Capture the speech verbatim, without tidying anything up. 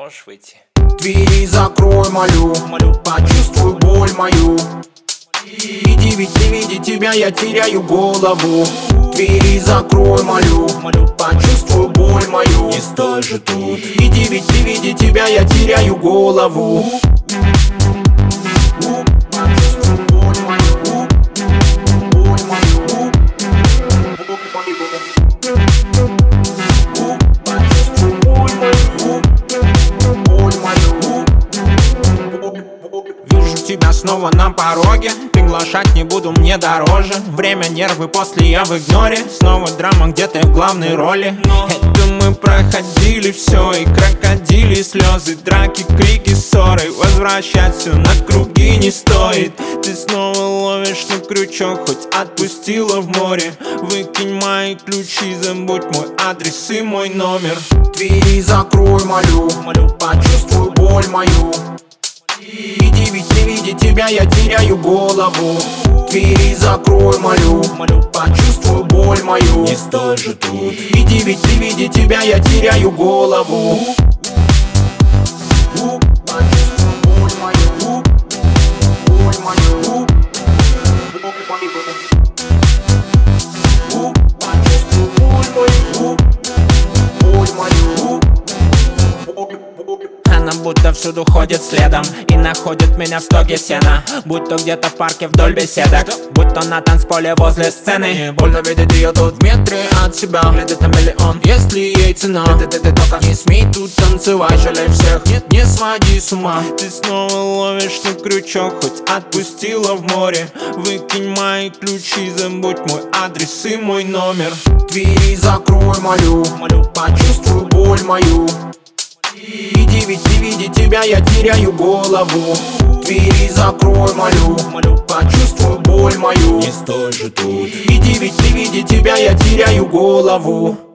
можешь выйти? Двери закрой, молю, Молю. почувствуй боль мою. Иди, ведь не видя тебя, я теряю голову. Двери закрой, молю, Молю. почувствуй боль мою. Не стой же тут. Иди, ведь не видя тебя, я теряю голову. Почувствуй боль мою, боль мою, почувствуй боль мою, боль мою. Вижу тебя снова на пороге, приглашать не буду, мне дороже. Время, нервы, после я в игноре. Снова драма, где ты в главной роли. Это мы проходили все, и крокодили слезы, драки, крики, ссоры. Возвращать все на круги не стоит. Ты снова ловишь на крючок, хоть отпустила в море. Выкинь мои ключи, забудь мой адрес и мой номер. Двери закрой, молю, Молю. почувствуй боль мою. Иди, ведь не видя тебя, я теряю голову. Двери закрой, молю, Молю. почувствуй боль мою. Не стой же тут. Иди, ведь не видя тебя, я теряю голову. Почувствуй боль мою, боль мою. Почувствуй боль мою, боль мою. Она будто всюду ходит следом и находит меня в стоге сена. Будь то где-то в парке вдоль беседок, будь то на танцполе возле сцены. Больно видеть ее тут в метре от себя, глядит на миллион, если ей цена. Ты, ты, ты только не смей тут танцевать, жалей всех, нет, не своди с ума. Ты снова ловишь на крючок, хоть отпустила в море. Выкинь мои ключи, забудь мой адрес и мой номер. Двери закрой, молю, Молю. почувствуй боль мою. Иди, ведь не видя тебя, я теряю голову. Двери закрой, молю, Молю. почувствуй боль мою. Не стой же тут. Иди, ведь не видя тебя, я теряю голову.